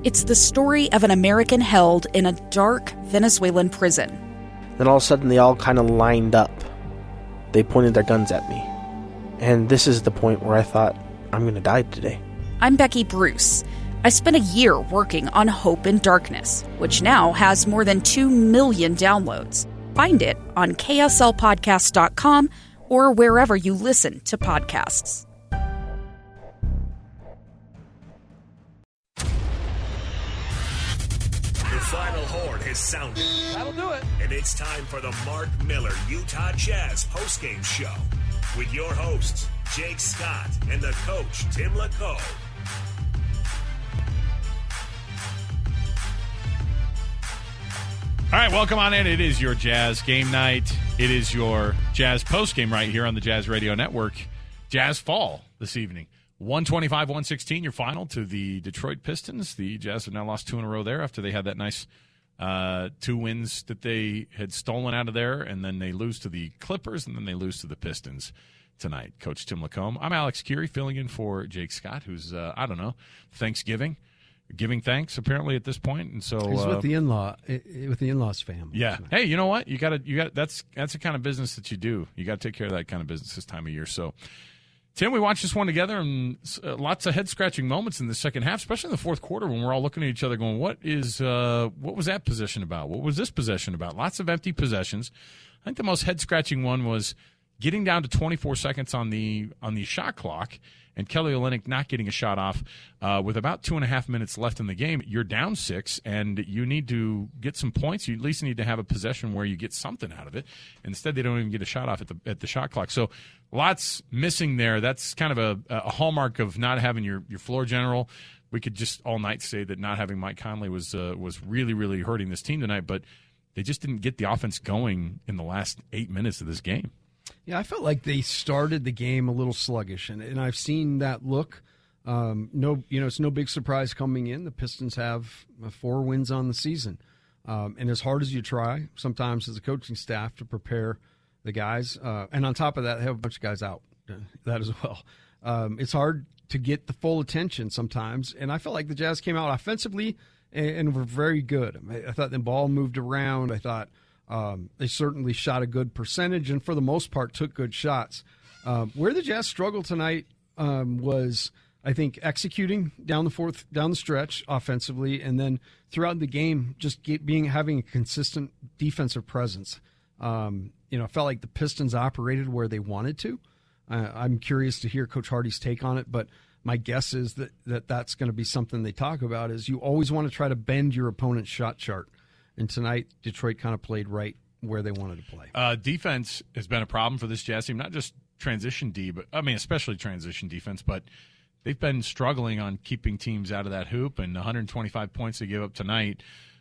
It's the story of an American held in a dark Venezuelan prison. Then all of a sudden they all kind of lined up. They pointed their guns at me. And this is the point where I thought, I'm going to die today. I'm Becky Bruce. I spent a year working on Hope in Darkness, which now has more than 2 million downloads. Find it on kslpodcast.com or wherever you listen to podcasts. The final horn has sounded. That'll do it. And it's time for the Mark Miller Utah Jazz postgame show with your hosts, Jake Scott and the coach, Tim LaCoe. All right, welcome on in. It is your Jazz game night. It is your Jazz postgame right here on the Jazz Radio Network. Jazz fall this evening. 125-116, your final to the Detroit Pistons. The Jazz have now lost 2 in a row there after they had that nice 2 wins that they had stolen out of there, and then they lose to the Clippers, and then they lose to the Pistons tonight. Coach Tim LaComb. I'm Alex Curie, filling in for Jake Scott, who's, giving thanks apparently at this point, and so he's with the in-laws family. Yeah. Hey, you know what? You got that's the kind of business that you do. You got to take care of that kind of business this time of year. So, Tim, we watched this one together, and lots of head-scratching moments in the second half, especially in the fourth quarter when we're all looking at each other going, what was that possession about? What was this possession about? Lots of empty possessions. I think the most head-scratching one was getting down to 24 seconds on the shot clock and Kelly Olynyk not getting a shot off with about 2.5 minutes left in the game. You're down 6, and you need to get some points. You at least need to have a possession where you get something out of it. Instead, they don't even get a shot off at the shot clock. So lots missing there. That's kind of a hallmark of not having your floor general. We could just all night say that not having Mike Conley was really, really hurting this team tonight, but they just didn't get the offense going in the last 8 minutes of this game. Yeah, I felt like they started the game a little sluggish, and I've seen that look. It's no big surprise coming in. The Pistons have 4 wins on the season, and as hard as you try, sometimes as a coaching staff to prepare the guys, and on top of that, they have a bunch of guys out. That as well. It's hard to get the full attention sometimes, and I felt like the Jazz came out offensively and were very good. I thought the ball moved around. I thought. They certainly shot a good percentage and for the most part took good shots. Where the Jazz struggled tonight was, I think, executing down the stretch offensively, and then throughout the game just having a consistent defensive presence. I felt like the Pistons operated where they wanted to. I'm curious to hear Coach Hardy's take on it, but my guess is that's going to be something they talk about, is you always want to try to bend your opponent's shot chart. And tonight, Detroit kind of played right where they wanted to play. Defense has been a problem for this Jazz team, not just transition D, but especially transition defense, but they've been struggling on keeping teams out of that hoop, and 125 points they gave up tonight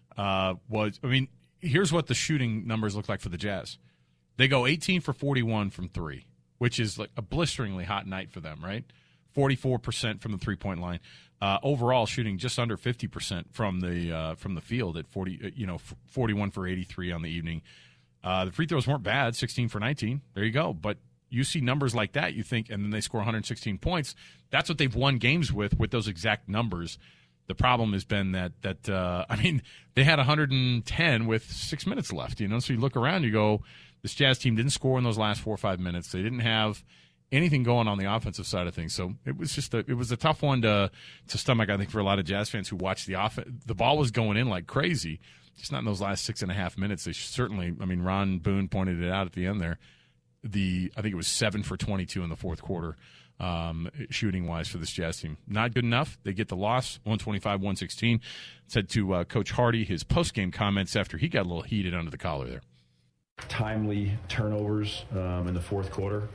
here's what the shooting numbers look like for the Jazz. They go 18 for 41 from 3, which is like a blisteringly hot night for them, right? 44% from the three-point line. Overall, shooting just under 50% from the field at 41 for 83 on the evening. The free throws weren't bad, 16 for 19. There you go. But you see numbers like that, you think, and then they score 116 points. That's what they've won games with those exact numbers. The problem has been that they had 110 with 6 minutes left. So you look around, you go, this Jazz team didn't score in those last 4 or 5 minutes. They didn't have anything going on the offensive side of things. So it was a tough one to stomach, I think, for a lot of Jazz fans who watched the offense. The ball was going in like crazy, just not in those last 6.5 minutes. They certainly, Ron Boone pointed it out at the end there. I think it was 7 for 22 in the fourth quarter, shooting-wise for this Jazz team. Not good enough. They get the loss, 125-116. Said to Coach Hardy, his post-game comments after he got a little heated under the collar there. Timely turnovers in the fourth quarter.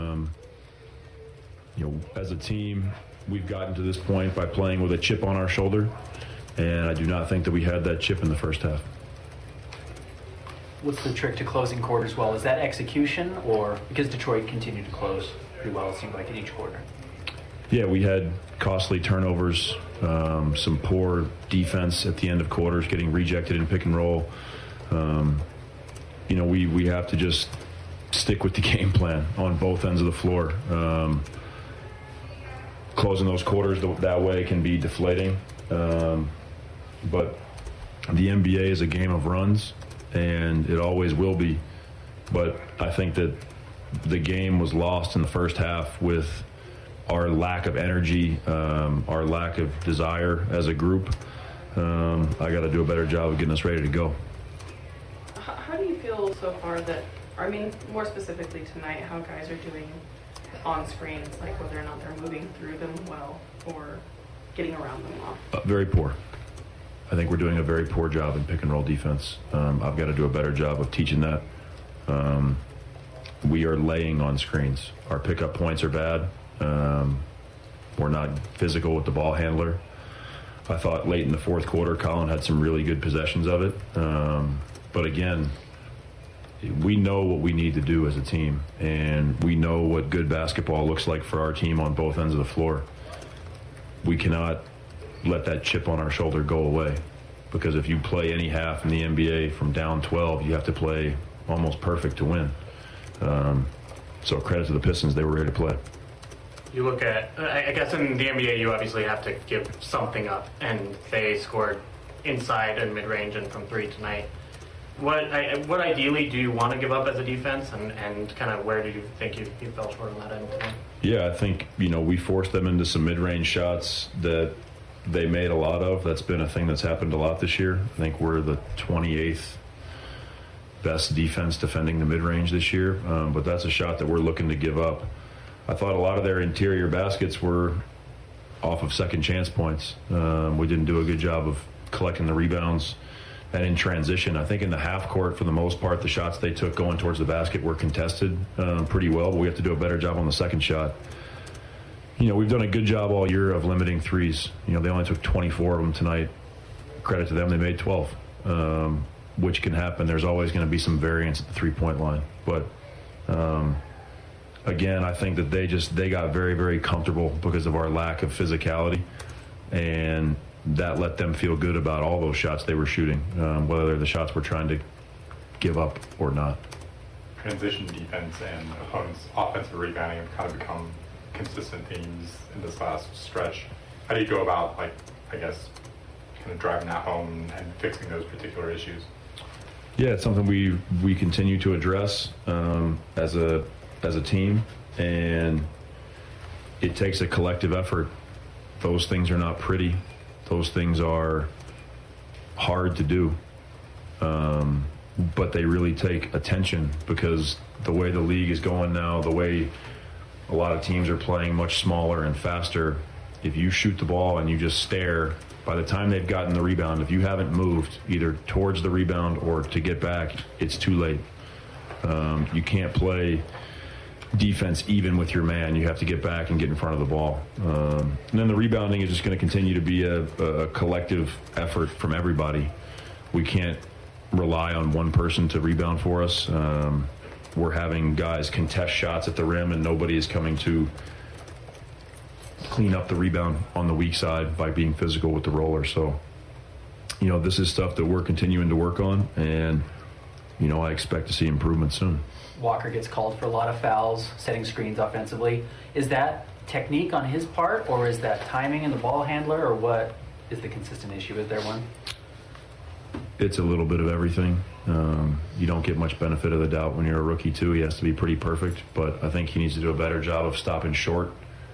As a team, we've gotten to this point by playing with a chip on our shoulder, and I do not think that we had that chip in the first half. What's the trick to closing quarters well? Is that execution, or because Detroit continued to close pretty well, it seemed like, in each quarter? Yeah, we had costly turnovers, some poor defense at the end of quarters, getting rejected in pick and roll. We have to just stick with the game plan on both ends of the floor. Closing those quarters that way can be deflating. But the NBA is a game of runs, and it always will be. But I think that the game was lost in the first half with our lack of energy, our lack of desire as a group. I got to do a better job of getting us ready to go. How do you feel so far that, I mean, more specifically tonight, how guys are doing on screens, like whether or not they're moving through them well or getting around them well? Very poor. I think we're doing a very poor job in pick and roll defense. I've got to do a better job of teaching that. We are laying on screens. Our pickup points are bad. We're not physical with the ball handler. I thought late in the fourth quarter, Colin had some really good possessions of it. But again, we know what we need to do as a team, and we know what good basketball looks like for our team on both ends of the floor. We cannot let that chip on our shoulder go away, because if you play any half in the NBA from down 12, you have to play almost perfect to win. So credit to the Pistons, they were ready to play. You look at, I guess in the NBA, you obviously have to give something up, and they scored inside and mid-range and from three tonight. What ideally do you want to give up as a defense, and kind of where do you think you fell short on that end tonight? Yeah, I think, we forced them into some mid-range shots that they made a lot of. That's been a thing that's happened a lot this year. I think we're the 28th best defense defending the mid-range this year, but that's a shot that we're looking to give up. I thought a lot of their interior baskets were off of second chance points. We didn't do a good job of collecting the rebounds. And in transition, I think in the half court, for the most part, the shots they took going towards the basket were contested pretty well, but we have to do a better job on the second shot. We've done a good job all year of limiting threes. They only took 24 of them tonight. Credit to them, they made 12, which can happen. There's always going to be some variance at the three-point line. But again, I think that they got very, very comfortable because of our lack of physicality, and that let them feel good about all those shots they were shooting, whether they're the shots we're trying to give up or not. Transition defense and opponents' offensive rebounding have kind of become consistent themes in this last stretch. How do you go about, kind of driving that home and fixing those particular issues? Yeah, it's something we continue to address as a team, and it takes a collective effort. Those things are not pretty. Those things are hard to do, but they really take attention, because the way the league is going now, the way a lot of teams are playing much smaller and faster, if you shoot the ball and you just stare, by the time they've gotten the rebound, if you haven't moved either towards the rebound or to get back, it's too late. You can't play defense even with your man. You have to get back and get in front of the ball. And then the rebounding is just going to continue to be a collective effort from everybody. We can't rely on one person to rebound for us. We're having guys contest shots at the rim, and nobody is coming to clean up the rebound on the weak side by being physical with the roller. So, this is stuff that we're continuing to work on, and, I expect to see improvement soon. Walker gets called for a lot of fouls, setting screens offensively. Is that technique on his part, or is that timing in the ball handler, or what is the consistent issue? Is there one? It's a little bit of everything. You don't get much benefit of the doubt when you're a rookie, too. He has to be pretty perfect, but I think he needs to do a better job of stopping short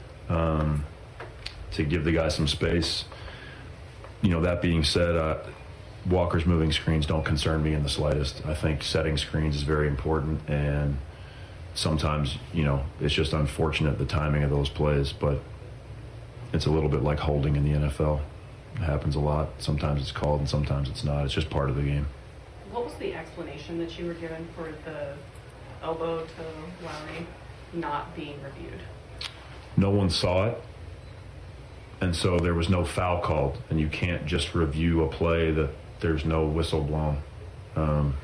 to give the guy some space. That being said, Walker's moving screens don't concern me in the slightest. I think setting screens is very important, and sometimes, it's just unfortunate the timing of those plays, but it's a little bit like holding in the NFL. It happens a lot. Sometimes it's called and sometimes it's not. It's just part of the game. What was the explanation that you were given for the elbow to Lowry not being reviewed? No one saw it, and so there was no foul called, and you can't just review a play that there's no whistle blown. I'm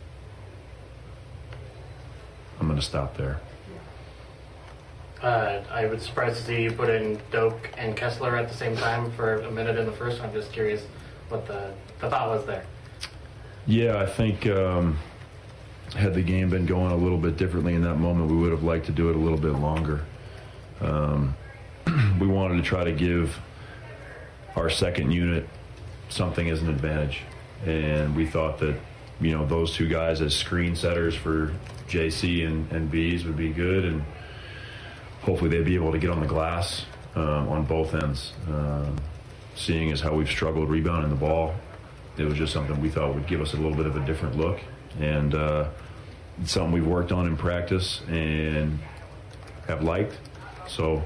going to stop there. I was surprised to see you put in Doak and Kessler at the same time for a minute in the first. I'm just curious what the thought was there. Yeah, I think had the game been going a little bit differently in that moment, we would have liked to do it a little bit longer. We wanted to try to give our second unit something as an advantage. And we thought that, those two guys as screen setters for JC and Bees would be good, and hopefully they'd be able to get on the glass on both ends. Seeing as how we've struggled rebounding the ball, it was just something we thought would give us a little bit of a different look. And it's something we've worked on in practice and have liked. So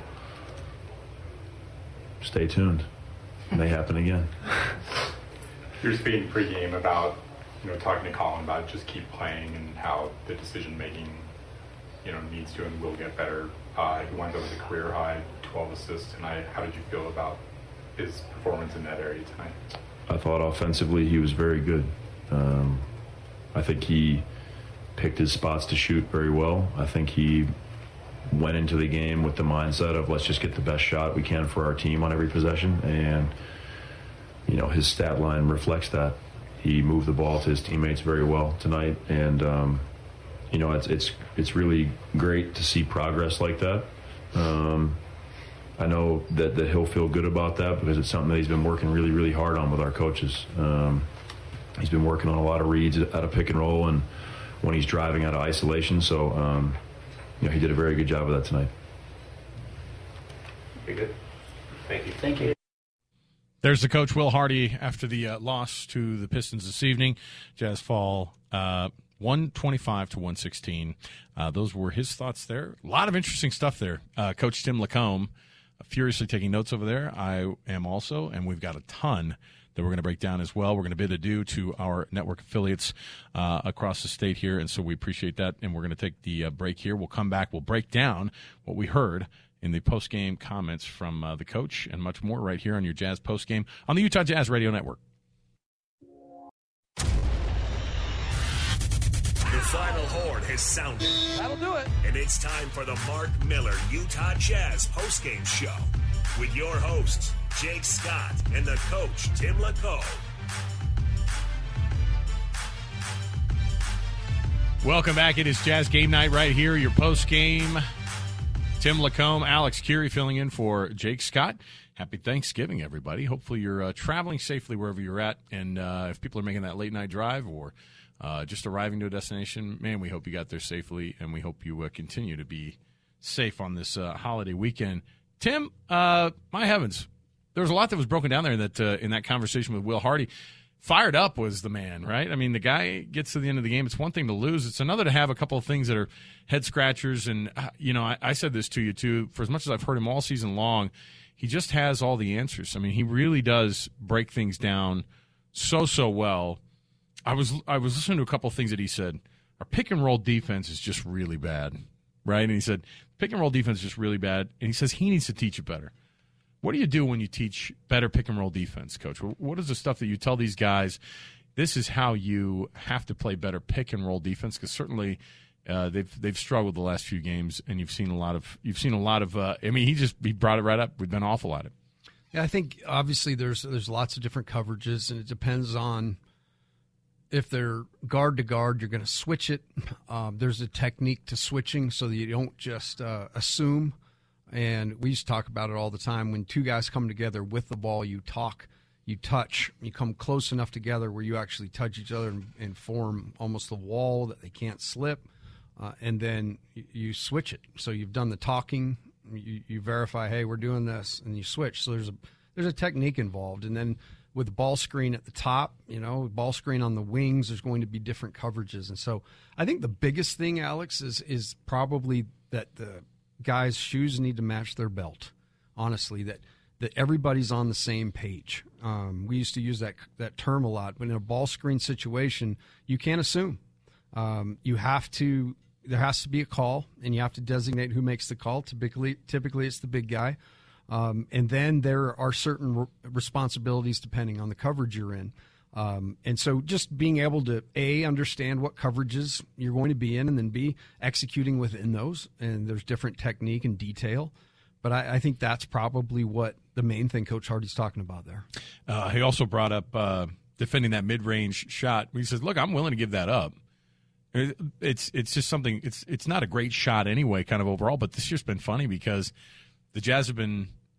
stay tuned. It may happen again. You were speaking pregame about, talking to Colin about just keep playing and how the decision making, needs to and will get better. He went over the career high 12 assists tonight. How did you feel about his performance in that area tonight? I thought offensively he was very good. I think he picked his spots to shoot very well. I think he went into the game with the mindset of let's just get the best shot we can for our team on every possession, and his stat line reflects that. He moved the ball to his teammates very well tonight, and it's really great to see progress like that. I know that he'll feel good about that because it's something that he's been working really, really hard on with our coaches. He's been working on a lot of reads out of pick and roll and when he's driving out of isolation. So, he did a very good job of that tonight. Very good. Thank you. Thank you. There's the coach, Will Hardy, after the loss to the Pistons this evening. Jazz fall 125 to 116. Those were his thoughts there. A lot of interesting stuff there. Coach Tim Lacombe furiously taking notes over there. I am also, and we've got a ton that we're going to break down as well. We're going to bid adieu to our network affiliates across the state here, and so we appreciate that, and we're going to take the break here. We'll come back. We'll break down what we heard in the post-game comments from the coach and much more right here on your Jazz post-game on the Utah Jazz Radio Network. The final horn has sounded. That'll do it. And it's time for the Mark Miller Utah Jazz postgame show with your hosts, Jake Scott and the coach, Tim Lacombe. Welcome back. It is Jazz Game Night right here, your postgame. Tim Lacombe, Alex Curie filling in for Jake Scott. Happy Thanksgiving, everybody. Hopefully you're traveling safely wherever you're at. And if people are making that late-night drive or just arriving to a destination, man, we hope you got there safely, and we hope you continue to be safe on this holiday weekend. Tim, my heavens, there was a lot that was broken down there in that conversation with Will Hardy. Fired up was the man, right? I mean, the guy gets to the end of the game. It's one thing to lose. It's another to have a couple of things that are head-scratchers. And, I said this to you, too. For as much as I've heard him all season long, he just has all the answers. I mean, he really does break things down so well. I was listening to a couple of things that he said. Our pick-and-roll defense is just really bad, right? And he said, pick-and-roll defense is just really bad. And he says he needs to teach it better. What do you do when you teach better pick-and-roll defense, Coach? What is the stuff that you tell these guys, this is how you have to play better pick-and-roll defense? Because certainly they've struggled the last few games, and you've seen a lot of. He brought it right up. We've been awful at it. Yeah, I think obviously there's lots of different coverages, and it depends on if they're guard to guard, you're going to switch it. There's a technique to switching so that you don't just assume. And we used to talk about it all the time. When two guys come together with the ball, you talk, you touch, you come close enough together where you actually touch each other and form almost a wall that they can't slip. And then you switch it. So you've done the talking, you verify, hey, we're doing this, and you switch. So there's a technique involved. And then with the ball screen at the top, ball screen on the wings, there's going to be different coverages. And so I think the biggest thing, Alex, is probably that the guys' shoes need to match their belt, honestly, that everybody's on the same page. We used to use that term a lot, but in a ball screen situation, you can't assume. There has to be a call, and you have to designate who makes the call. Typically it's the big guy. And then there are certain responsibilities depending on the coverage you're in. And so just being able to, A, understand what coverages you're going to be in, and then B, executing within those. And there's different technique and detail. But I think that's probably what the main thing Coach Hardy's talking about there. He also brought up defending that mid-range shot. He says, look, I'm willing to give that up. It's just something, it's not a great shot anyway, kind of overall, but this year's been funny because the Jazz have been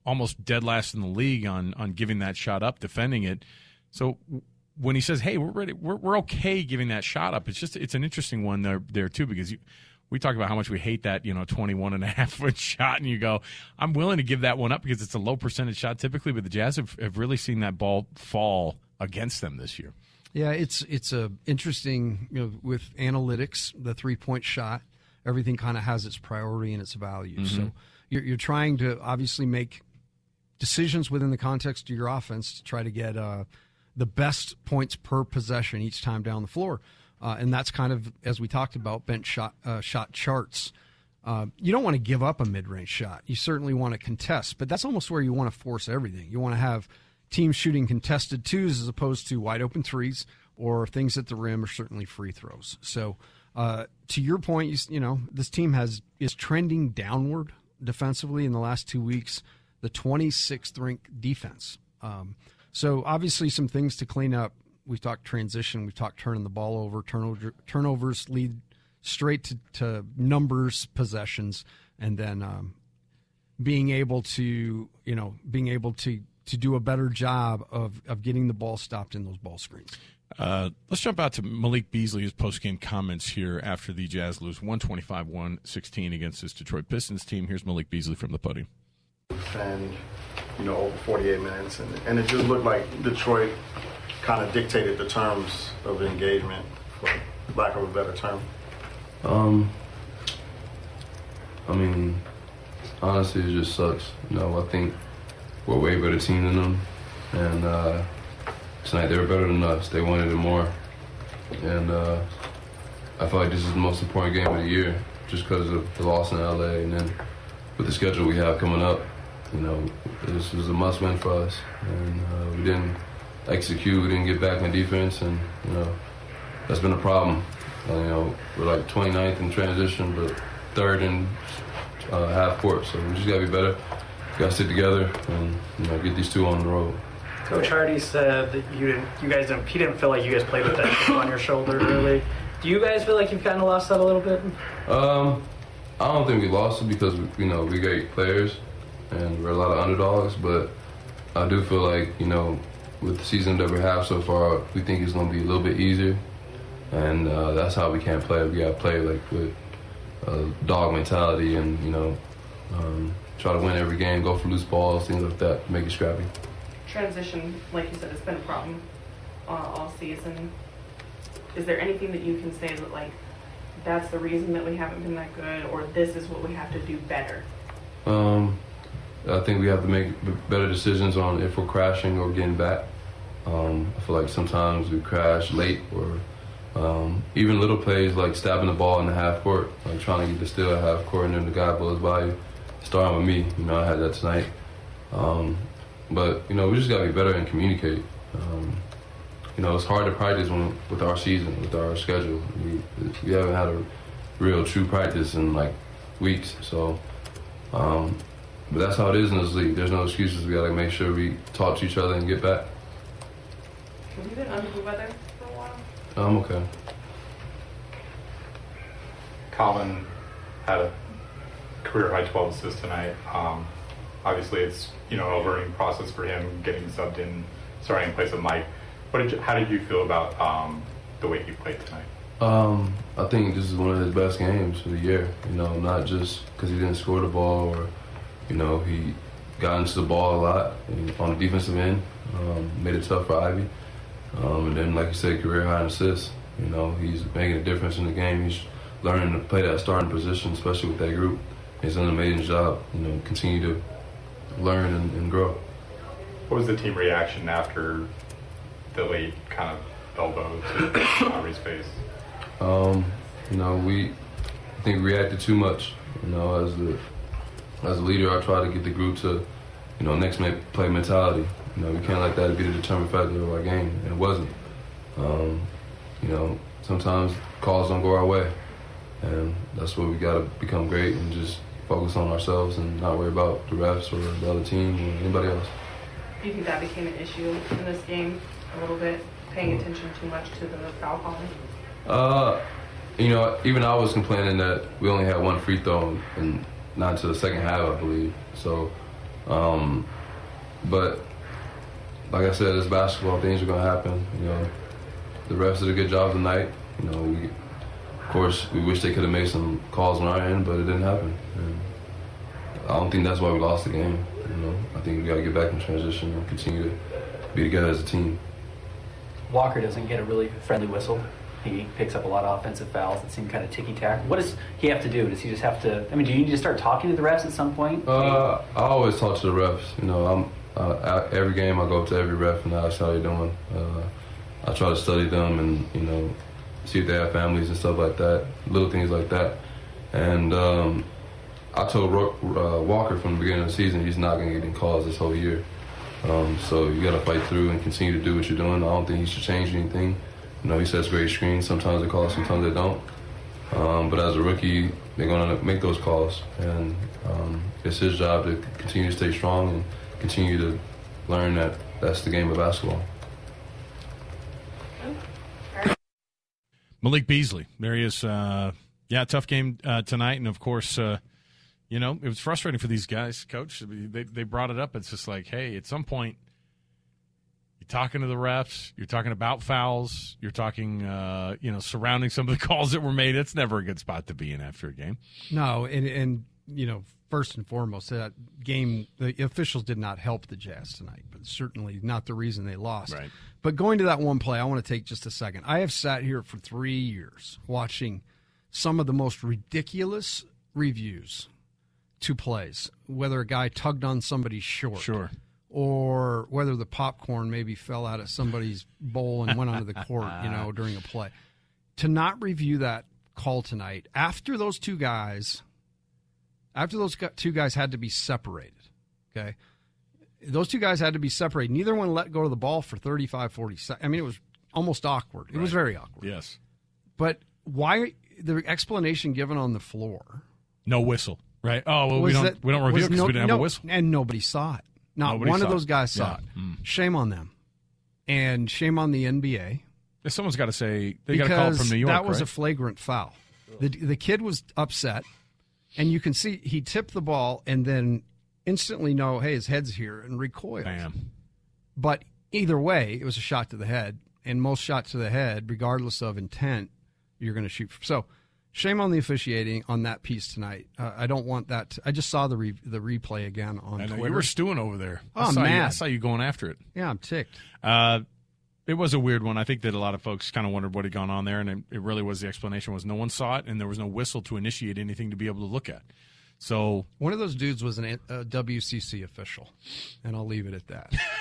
almost dead last in the league on giving that shot up, defending it. So when he says, "Hey, we're ready, we're okay giving that shot up," it's an interesting one there too, because we talk about how much we hate that 21.5-foot shot, and you go, I'm willing to give that one up because it's a low percentage shot typically, but the Jazz have really seen that ball fall against them this year. Yeah, it's a interesting, with analytics, the 3-point shot, everything kind of has its priority and its value. Mm-hmm. So you're trying to obviously make decisions within the context of your offense to try to get the best points per possession each time down the floor. And that's kind of, as we talked about, bench shot charts. You don't want to give up a mid-range shot. You certainly want to contest, but that's almost where you want to force everything. You want to have teams shooting contested twos as opposed to wide-open threes or things at the rim, or certainly free throws. So to your point, this team is trending downward defensively in the last 2 weeks, the 26th ranked defense. So obviously some things to clean up. We've talked transition. We've talked turning the ball over. Turnovers lead straight to numbers, possessions, and then being able to do a better job of getting the ball stopped in those ball screens. Let's jump out to Malik Beasley's post-game comments here after the Jazz lose 125-116 against this Detroit Pistons team. Here's Malik Beasley from the podium. And, over 48 minutes. And it just looked like Detroit kind of dictated the terms of the engagement, for lack of a better term. Honestly, it just sucks. I think we're way better team than them. And tonight they were better than us. They wanted it more. And I feel like this is the most important game of the year just because of the loss in LA. And then with the schedule we have coming up, this was a must-win for us. And we didn't execute, we didn't get back in defense, and that's been a problem. We're like 29th in transition, but 3rd in half court. So we just gotta be better. We gotta sit together and get these two on the road. Coach Hardy said that he didn't feel like you guys played with that chip on your shoulder really. Do you guys feel like you've kind of lost that a little bit? I don't think we lost it because we great players and we're a lot of underdogs, but I do feel like with the season that we have so far, we think it's going to be a little bit easier, and that's how we can't play. We got to play with dog mentality and try to win every game, go for loose balls, things like that, make it scrappy. Transition, like you said, has been a problem all season. Is there anything that you can say that that's the reason that we haven't been that good, or this is what we have to do better? I think we have to make better decisions on if we're crashing or getting back. I feel like sometimes we crash late, or even little plays like stabbing the ball in the half court, like trying to get the steal at half court and then the guy blows by you. Starting with me, I had that tonight. But we just gotta be better and communicate. It's hard to practice with our season, with our schedule. We haven't had a real true practice in weeks, so. But that's how it is in this league. There's no excuses. We got to make sure we talk to each other and get back. Have you been under the weather for a while? I'm okay. Colin had a career-high 12 assists tonight. Obviously, it's a learning process for him getting subbed in, starting in place of Mike. How did you feel about the way he played tonight? I think this is one of his best games of the year. Not just because he didn't score the ball or he got into the ball a lot on the defensive end, made it tough for Ivy. And then, like you said, career high in assists. He's making a difference in the game. He's learning to play that starting position, especially with that group. He's done an amazing job. Continue to learn and grow. What was the team reaction after the late kind of elbow to Ivy's face? I think we reacted too much. As a leader, I try to get the group to, next play mentality. We can't let that be the determining factor of our game, and it wasn't. Sometimes calls don't go our way, and that's where we got to become great and just focus on ourselves and not worry about the refs or the other team or anybody else. Do you think that became an issue in this game a little bit, paying attention too much to the foul calling? Even I was complaining that we only had one free throw and not until the second half, I believe. So But like I said, it's basketball. Things are going to happen. The refs did a good job tonight. Of course, we wish they could have made some calls on our end, but it didn't happen. And I don't think that's why we lost the game. I think we got to get back in transition and continue to be together as a team. Walker doesn't get a really friendly whistle. He picks up a lot of offensive fouls that seem kind of ticky-tack. What does he have to do? Does he just have to – do you need to start talking to the refs at some point? I always talk to the refs. Every game I go up to every ref and I ask how they're doing. I try to study them and, see if they have families and stuff like that, little things like that. And I told Walker from the beginning of the season he's not going to get any calls this whole year. So you got to fight through and continue to do what you're doing. I don't think he should change anything. He sets great screens. Sometimes they call, sometimes they don't. But as a rookie, they're going to make those calls. And it's his job to continue to stay strong and continue to learn that that's the game of basketball. Malik Beasley, there he is. Tough game tonight. And, of course, it was frustrating for these guys, Coach. They brought it up. It's just like, hey, at some point, you're talking to the refs, you're talking about fouls, you're talking, surrounding some of the calls that were made. It's never a good spot to be in after a game. No, and first and foremost, that game, the officials did not help the Jazz tonight, but certainly not the reason they lost. Right. But going to that one play, I want to take just a second. I have sat here for 3 years watching some of the most ridiculous reviews to plays, whether a guy tugged on somebody's short. Sure. Or whether the popcorn maybe fell out of somebody's bowl and went onto the court, during a play. To not review that call tonight, after those two guys had to be separated, okay? Those two guys had to be separated. Neither one let go of the ball for 35, 40 seconds. It was almost awkward. It was very awkward. Yes. But why the explanation given on the floor? No whistle, right? Oh, well, we don't review it because we didn't have a whistle. And nobody saw it. Nobody one of those guys saw it. Shame on them. And shame on the NBA. Someone's got to say, they got to call it from New York, that was a flagrant foul. The kid was upset, and you can see he tipped the ball and then instantly know, hey, his head's here, and recoils. Bam. But either way, it was a shot to the head, and most shots to the head, regardless of intent, you're going to shoot. So shame on the officiating on that piece tonight. I don't want that. I just saw the replay again on Twitter. You were stewing over there. Oh, man. I saw you going after it. Yeah, I'm ticked. It was a weird one. I think that a lot of folks kind of wondered what had gone on there, and it really was the explanation was no one saw it, and there was no whistle to initiate anything to be able to look at. So one of those dudes was a WCC official, and I'll leave it at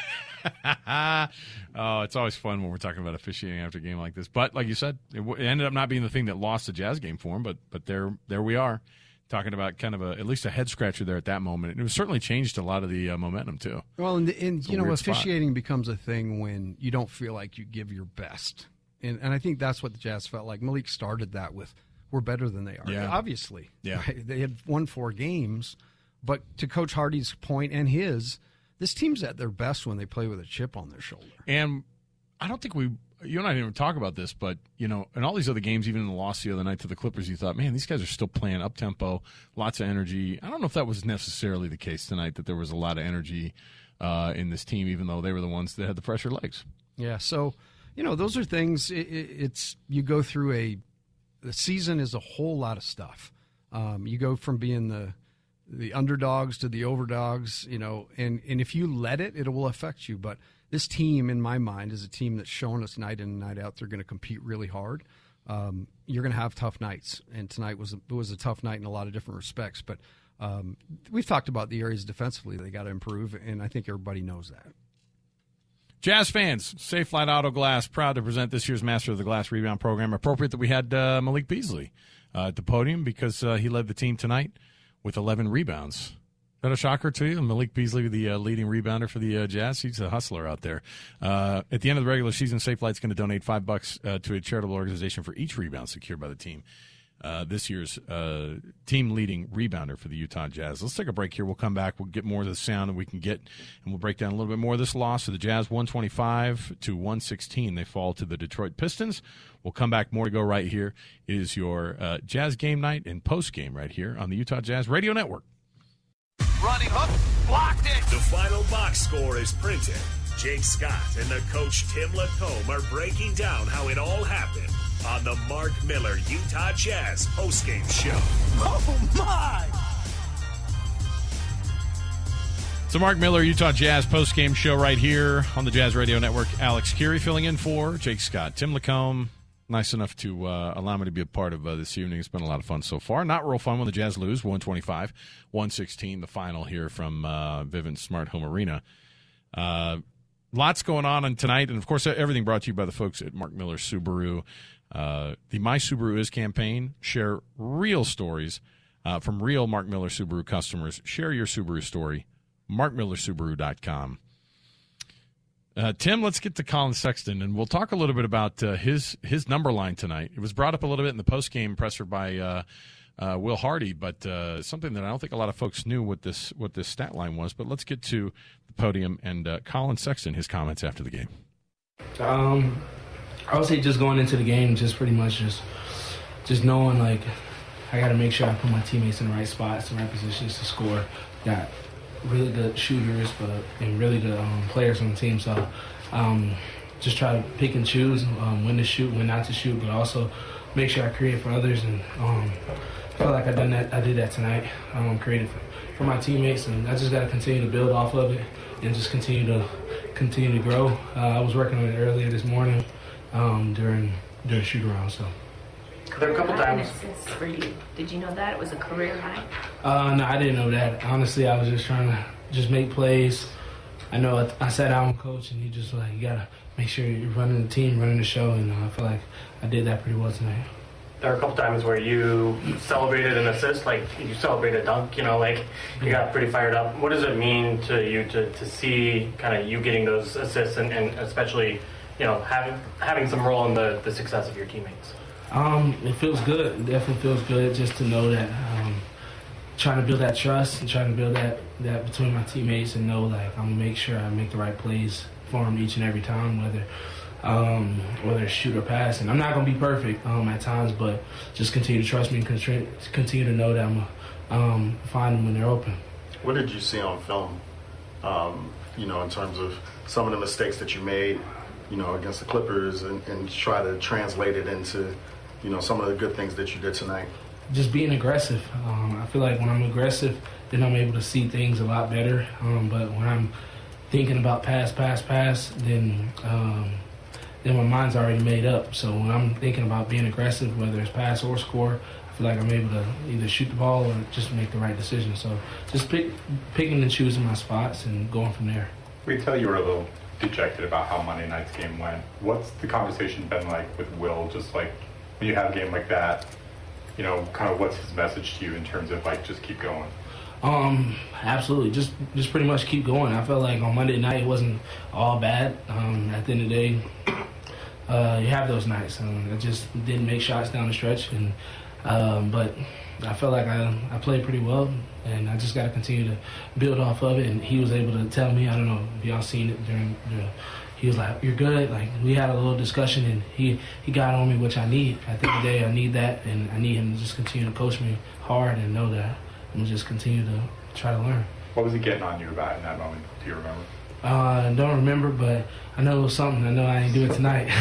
that. Oh, it's always fun when we're talking about officiating after a game like this. But like you said, it ended up not being the thing that lost the Jazz game for him. But there we are, talking about kind of at least a head scratcher there at that moment. And it was certainly changed a lot of the momentum too. Well, and officiating becomes a thing when you don't feel like you give your best, and I think that's what the Jazz felt like. Malik started that with, we're better than they are. Yeah. Obviously. Yeah. Right? They had won 4 games, but to Coach Hardy's point and his, this team's at their best when they play with a chip on their shoulder. And I don't think you and I didn't even talk about this, but, in all these other games, even in the loss the other night to the Clippers, you thought, man, these guys are still playing up-tempo, lots of energy. I don't know if that was necessarily the case tonight, that there was a lot of energy in this team, even though they were the ones that had the fresher legs. Yeah, so, those are things, it's you go through the season is a whole lot of stuff. You go from being the underdogs to the overdogs, and if you let it will affect you. But this team, in my mind, is a team that's shown us night in and night out they're going to compete really hard. You're going to have tough nights, and tonight was a tough night in a lot of different respects. But we've talked about the areas defensively they got to improve, and I think everybody knows that. Jazz fans, Safe Flight Auto Glass, proud to present this year's Master of the Glass Rebound Program. Appropriate that we had Malik Beasley at the podium because he led the team tonight with 11 rebounds. Is that a shocker to you? Malik Beasley, the leading rebounder for the Jazz. He's a hustler out there. At the end of the regular season, Safe Flight's going to donate $5 to a charitable organization for each rebound secured by the team. This year's team-leading rebounder for the Utah Jazz. Let's take a break here. We'll come back. We'll get more of the sound that we can get, and we'll break down a little bit more of this loss. So the Jazz 125-116. They fall to the Detroit Pistons. We'll come back. More to go right here. It is your Jazz game night and post-game right here on the Utah Jazz Radio Network. Running hook. Blocked it. The final box score is printed. Jake Scott and the coach Tim Lacombe are breaking down how it all happened on the Mark Miller Utah Jazz postgame show. Oh, my! So Mark Miller, Utah Jazz postgame show right here on the Jazz Radio Network. Alex Curie filling in for Jake Scott. Tim Lacombe, nice enough to allow me to be a part of this evening. It's been a lot of fun so far. Not real fun when the Jazz lose, 125-116, the final here from Vivint Smart Home Arena. Lots going on tonight, and of course, everything brought to you by the folks at Mark Miller Subaru. The My Subaru Is campaign. Share real stories from real Mark Miller Subaru customers. Share your Subaru story. MarkMillerSubaru.com. Tim, let's get to Colin Sexton, and we'll talk a little bit about his number line tonight. It was brought up a little bit in the postgame presser by Will Hardy, but something that I don't think a lot of folks knew what this stat line was. But let's get to the podium and Colin Sexton, his comments after the game. I would say just going into the game, just pretty much just knowing, like, I got to make sure I put my teammates in the right spots, the right positions to score. Got really good shooters and really good players on the team. So just try to pick and choose when to shoot, when not to shoot, but also make sure I create for others. And I feel like I did that tonight. Created for my teammates, and I just got to continue to build off of it and just continue to grow. I was working on it earlier this morning during shoot around. So. There were a couple times. For you. Did you know that? It was a career high? No, I didn't know that. Honestly, I was just trying to just make plays. I know I sat down with Coach, and he just like, you got to make sure you're running the team, running the show, and I feel like I did that pretty well tonight. There were a couple times where you celebrated an assist, like you celebrated a dunk, like you got pretty fired up. What does it mean to you to see kind of you getting those assists and especially, having some role in the success of your teammates? It feels good. It definitely feels good just to know that trying to build that trust and trying to build that between my teammates and know like I'm going to make sure I make the right plays for them each and every time, whether it's shoot or pass. And I'm not going to be perfect at times, but just continue to trust me and continue to know that I'm going to find them when they're open. What did you see on film, in terms of some of the mistakes that you made, against the Clippers and try to translate it into some of the good things that you did tonight? Just being aggressive. I feel like when I'm aggressive, then I'm able to see things a lot better. But when I'm thinking about pass, then my mind's already made up. So when I'm thinking about being aggressive, whether it's pass or score, I feel like I'm able to either shoot the ball or just make the right decision. So just picking and choosing my spots and going from there. We tell you were a little dejected about how Monday night's game went. What's the conversation been like with Will? Just like when you have a game like that, kind of what's his message to you in terms of like just keep going? Absolutely, just pretty much keep going. I felt like on Monday night it wasn't all bad. At the end of the day, you have those nights. I just didn't make shots down the stretch, but I felt like I played pretty well, and I just got to continue to build off of it. And he was able to tell me, I don't know if y'all seen it he was like, "You're good." Like we had a little discussion, and he got on me, which I need. At the end of the day, I need that, and I need him to just continue to coach me hard and know that I'm gonna just continue to try to learn. What was he getting on you about in that moment? Do you remember? I don't remember, but I know it was something. I know I didn't do it tonight.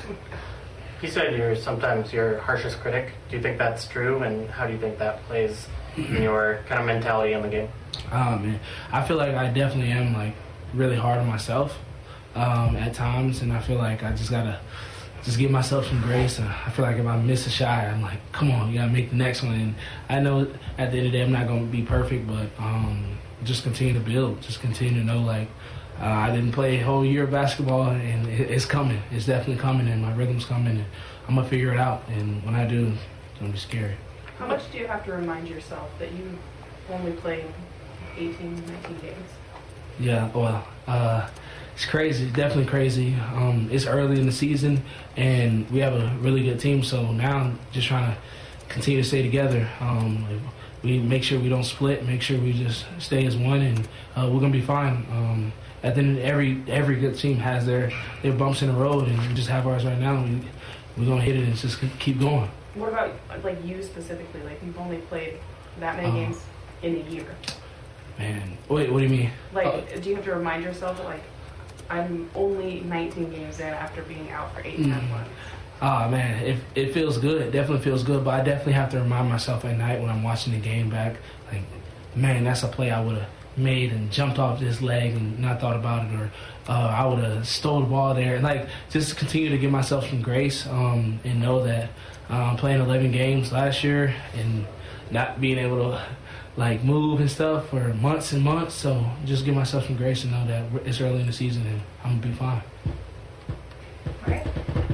He said you're sometimes your harshest critic. Do you think that's true, and how do you think that plays in your kind of mentality in the game? Man, I feel like I definitely am like really hard on myself at times, and I feel like I just gotta give myself some grace. And I feel like if I miss a shot, I'm like, come on, you gotta make the next one. And I know at the end of the day I'm not gonna be perfect, but just continue to build, just continue to know like I didn't play a whole year of basketball, and it's coming. It's definitely coming, and my rhythm's coming, and I'm gonna figure it out. And when I do, it's gonna be scary. How much do you have to remind yourself that you only played 18, 19 games? Yeah, well, it's crazy. It's definitely crazy. It's early in the season, and we have a really good team. So now I'm just trying to continue to stay together. We make sure we don't split, make sure we just stay as one, and we're going to be fine. At the end, every good team has their bumps in the road, and we just have ours right now. We're going to hit it and just keep going. What about like you specifically? Like you've only played that many games in a year. Man, wait, what do you mean? Like, do you have to remind yourself that, like, I'm only 19 games in after being out for 8 and 10 months? Man, it feels good. It definitely feels good, but I definitely have to remind myself at night when I'm watching the game back, like, man, that's a play I would have made and jumped off this leg and not thought about it, or I would have stole the ball there. And, like, just continue to give myself some grace and know that playing 11 games last year and not being able to, like, move and stuff for months and months. So just give myself some grace and know that it's early in the season and I'm going to be fine. All right.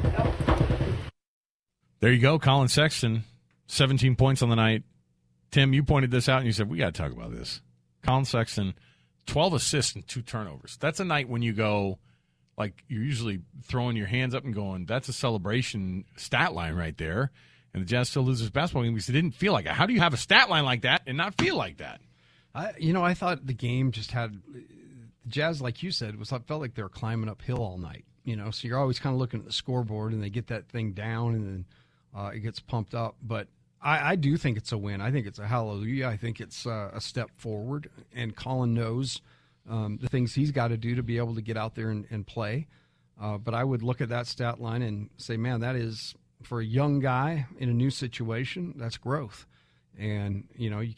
There you go, Colin Sexton, 17 points on the night. Tim, you pointed this out and you said, we got to talk about this. Colin Sexton, 12 assists and 2 turnovers. That's a night when you go, like, you're usually throwing your hands up and going, that's a celebration stat line right there. And the Jazz still lose this basketball game because they didn't feel like it. How do you have a stat line like that and not feel like that? I thought the game just had – the Jazz, like you said, felt like they were climbing uphill all night. So you're always kind of looking at the scoreboard and they get that thing down and then it gets pumped up. But I do think it's a win. I think it's a hallelujah. I think it's a step forward. And Colin knows the things he's got to do to be able to get out there and play. But I would look at that stat line and say, man, that is – for a young guy in a new situation, that's growth. And, you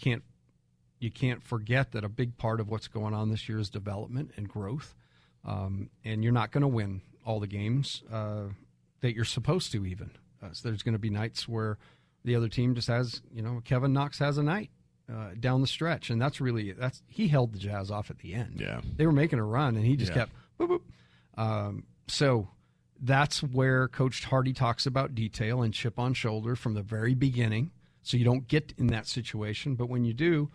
can't forget that a big part of what's going on this year is development and growth. And you're not going to win all the games that you're supposed to even. So there's going to be nights where the other team just has, Kevin Knox has a night down the stretch. And he held the Jazz off at the end. Yeah. They were making a run and he just kept boop, boop. So that's where Coach Hardy talks about detail and chip on shoulder from the very beginning, so you don't get in that situation. But when you do,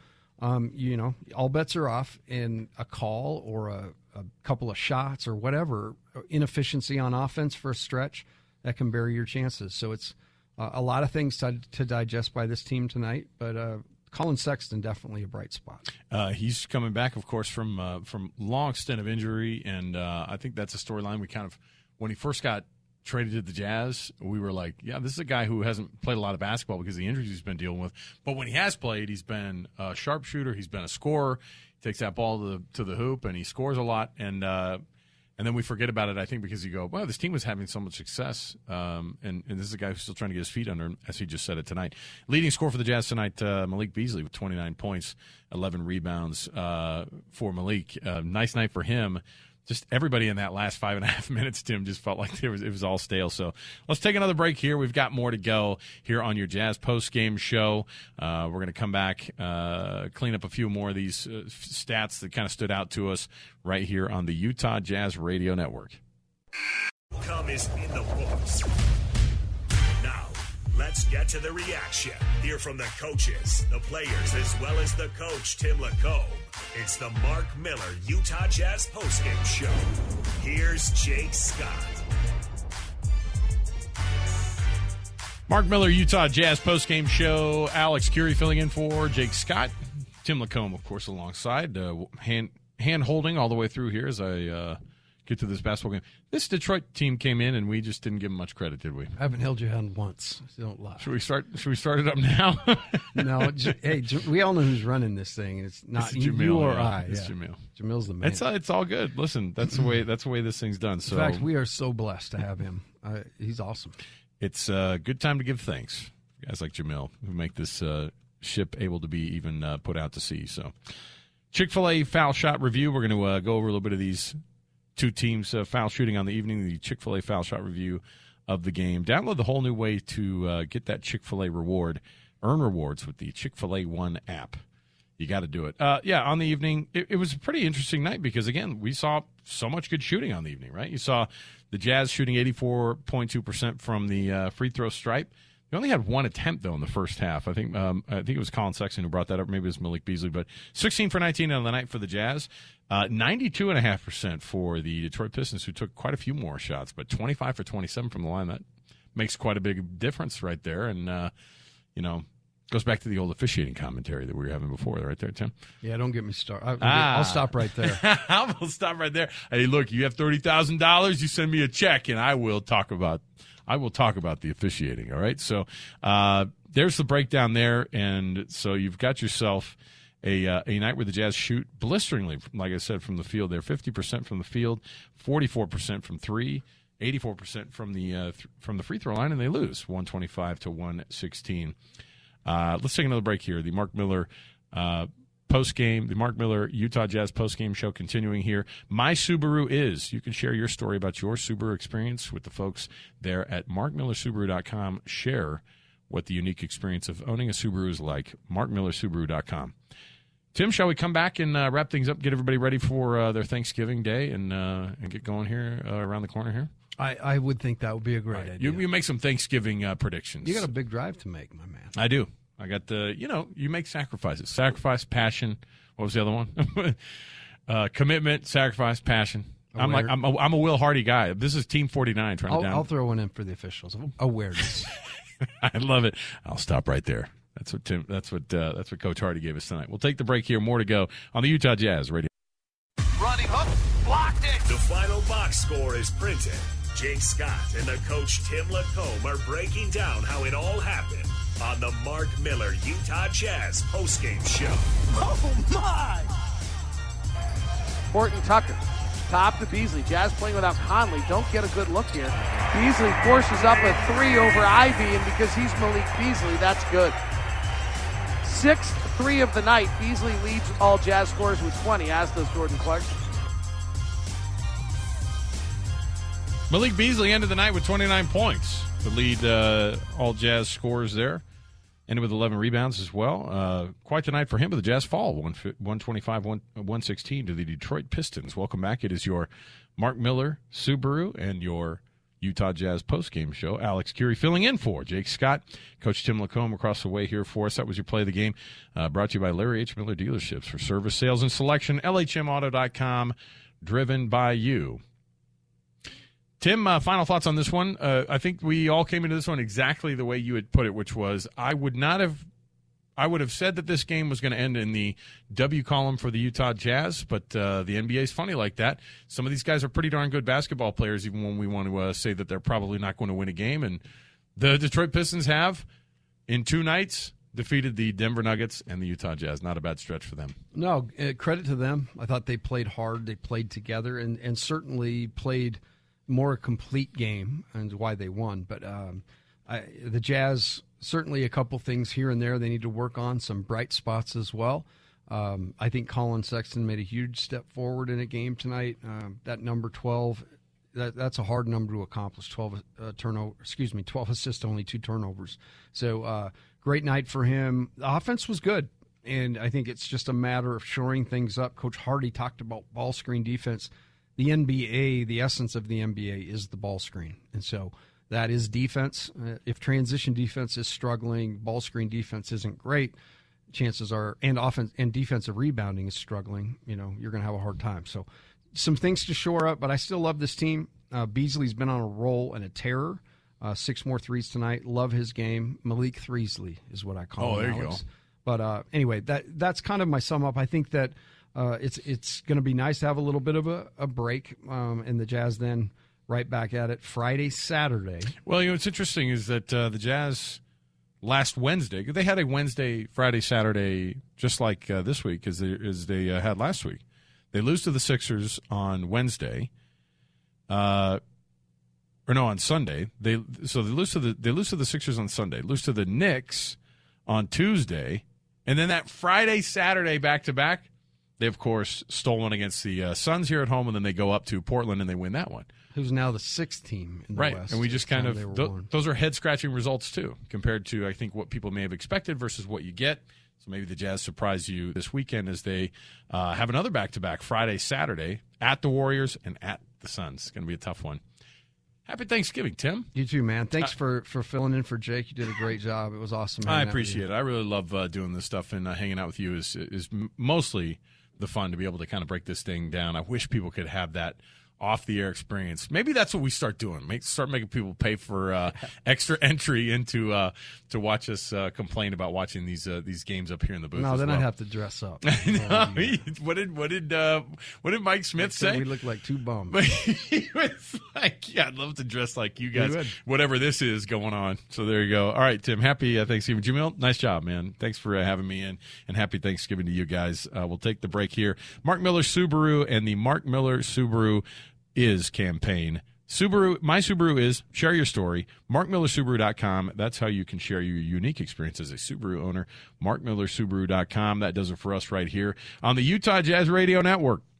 all bets are off, and a call or a couple of shots or whatever, inefficiency on offense for a stretch, that can bury your chances. So it's a lot of things to digest by this team tonight, but Colin Sexton, definitely a bright spot. He's coming back, of course, from long stint of injury, and I think that's a storyline we kind of – when he first got traded to the Jazz, we were like, yeah, this is a guy who hasn't played a lot of basketball because of the injuries he's been dealing with. But when he has played, he's been a sharpshooter. He's been a scorer. He takes that ball to the hoop, and he scores a lot. And then we forget about it, I think, because you go, well, this team was having so much success. And this is a guy who's still trying to get his feet under him, as he just said it tonight. Leading scorer for the Jazz tonight, Malik Beasley with 29 points, 11 rebounds for Malik. Nice night for him. Just everybody in that last 5.5 minutes, Tim, just felt like it was all stale. So let's take another break here. We've got more to go here on your Jazz post-game show. We're going to come back, clean up a few more of these stats that kind of stood out to us right here on the Utah Jazz Radio Network. Come is in the books. Now, let's get to the reaction. Hear from the coaches, the players, as well as the coach, Tim Lacombe. It's the Mark Miller Utah Jazz postgame show. Here's Jake Scott. Mark Miller Utah Jazz postgame show. Alex Curie filling in for Jake Scott. Tim Lacombe, of course, alongside. Hand holding all the way through here as I get to this basketball game. This Detroit team came in, and we just didn't give them much credit, did we? I haven't held your hand once, so don't lie. Should we start it up now? No, hey, we all know who's running this thing. It's not you or I. It's Jamil. Jamil's the man. It's all good. Listen, that's the way this thing's done. So, in fact, we are so blessed to have him. He's awesome. It's a good time to give thanks. Guys like Jamil who make this ship able to be even put out to sea. So, Chick-fil-A foul shot review. We're going to go over a little bit of these two teams foul shooting on the evening, the Chick-fil-A foul shot review of the game. Download the whole new way to get that Chick-fil-A reward. Earn rewards with the Chick-fil-A One app. You got to do it. On the evening, it was a pretty interesting night because, again, we saw so much good shooting on the evening, right? You saw the Jazz shooting 84.2% from the free throw stripe. They only had one attempt, though, in the first half. I think it was Colin Sexton who brought that up. Maybe it was Malik Beasley. But 16 for 19 on the night for the Jazz. 92.5% for the Detroit Pistons, who took quite a few more shots. But 25 for 27 from the line. That makes quite a big difference right there. And, goes back to the old officiating commentary that we were having before, right there, Tim? Yeah, don't get me started. I'll stop right there. I'll stop right there. Hey, look, you have $30,000. You send me a check, and I will talk about the officiating, all right? So there's the breakdown there, and so you've got yourself A night where the Jazz shoot blisteringly, like I said, from the field. They're 50% from the field, 44% from three, 84% from the free throw line, and they lose 125-116. Let's take another break here. The Mark Miller post-game, the Mark Miller Utah Jazz post-game show continuing here. My Subaru is. You can share your story about your Subaru experience with the folks there at markmillersubaru.com. Share what the unique experience of owning a Subaru is like. markmillersubaru.com. Tim, shall we come back and wrap things up, get everybody ready for their Thanksgiving Day and get going here around the corner here? I would think that would be a great idea. You make some Thanksgiving predictions. You got a big drive to make, my man. I do. I got you make sacrifices. Sacrifice, passion. What was the other one? Commitment, sacrifice, passion. I'm a Will Hardy guy. This is Team 49 trying to down. I'll throw one in for the officials. Awareness. I love it. I'll stop right there. That's what Coach Hardy gave us tonight. We'll take the break here. More to go on the Utah Jazz Radio. Running hook, blocked it. The final box score is printed. Jake Scott and the coach Tim Lacombe are breaking down how it all happened on the Mark Miller Utah Jazz postgame show. Oh my! Horton Tucker, top to Beasley. Jazz playing without Conley. Don't get a good look here. Beasley forces up a three over Ivy, and because he's Malik Beasley, that's good. 6th three of the night. Beasley leads all Jazz scorers with 20, as does Jordan Clarkson. Malik Beasley ended the night with 29 points. The lead all Jazz scorers there. Ended with 11 rebounds as well. Quite the night for him, but the Jazz fall 125-116 to the Detroit Pistons. Welcome back. It is your Mark Miller Subaru and your Utah Jazz postgame show. Alex Curie filling in for Jake Scott. Coach Tim Lacombe across the way here for us. That was your play of the game. Brought to you by Larry H. Miller Dealerships for service, sales, and selection. LHMauto.com, driven by you. Tim, final thoughts on this one. I think we all came into this one exactly the way you had put it, which was I would have said that this game was going to end in the W column for the Utah Jazz, but the NBA is funny like that. Some of these guys are pretty darn good basketball players, even when we want to say that they're probably not going to win a game. And the Detroit Pistons have, in 2 nights, defeated the Denver Nuggets and the Utah Jazz. Not a bad stretch for them. No, credit to them. I thought they played hard. They played together and certainly played more complete game, and why they won. But the Jazz, certainly a couple things here and there they need to work on, some bright spots as well. I think Colin Sexton made a huge step forward in a game tonight. That number 12, that's a hard number to accomplish. 12 assists, only 2 turnovers. So great night for him. The offense was good, and I think it's just a matter of shoring things up. Coach Hardy talked about ball screen defense. The NBA, the essence of the NBA is the ball screen. And so that is defense. If transition defense is struggling, ball screen defense isn't great, chances are, and offense and defensive rebounding is struggling, you're going to have a hard time. So some things to shore up, but I still love this team. Beasley's been on a roll and a terror. 6 more threes tonight. Love his game. Malik Threesley is what I call him. Oh, there you go. But anyway, that's kind of my sum up. I think that it's going to be nice to have a little bit of a break, and the Jazz then right back at it Friday, Saturday. Well, what's interesting is that the Jazz last Wednesday, they had a Wednesday, Friday, Saturday, just like this week as they had last week. They lose to the Sixers on Wednesday, on Sunday. They lose to the Sixers on Sunday, lose to the Knicks on Tuesday, and then that Friday, Saturday back to back. They, of course, stole one against the Suns here at home, and then they go up to Portland and they win that one. Who's now the 6th team in the West. West. And we just kind of those are head-scratching results, too, compared to, I think, what people may have expected versus what you get. So maybe the Jazz surprise you this weekend as they have another back-to-back Friday, Saturday at the Warriors and at the Suns. It's going to be a tough one. Happy Thanksgiving, Tim. You too, man. Thanks for filling in for Jake. You did a great job. It was awesome. I appreciate it. I really love doing this stuff, and hanging out with you is mostly the fun to be able to kind of break this thing down. I wish people could have that off the air experience. Maybe that's what we start doing. Start making people pay for extra entry into to watch us complain about watching these games up here in the booth. No, then well. I'd have to dress up. What did Mike Smith say? We look like two bums. He was like, "Yeah, I'd love to dress like you guys, whatever this is going on." So there you go. All right, Tim. Happy Thanksgiving, Jamil. Nice job, man. Thanks for having me in, and happy Thanksgiving to you guys. We'll take the break here. Mark Miller Subaru and the Mark Miller Subaru is campaign. Subaru, my Subaru is share your story. MarkMillerSubaru.com. That's how you can share your unique experience as a Subaru owner. MarkMillerSubaru.com. That does it for us right here on the Utah Jazz Radio Network.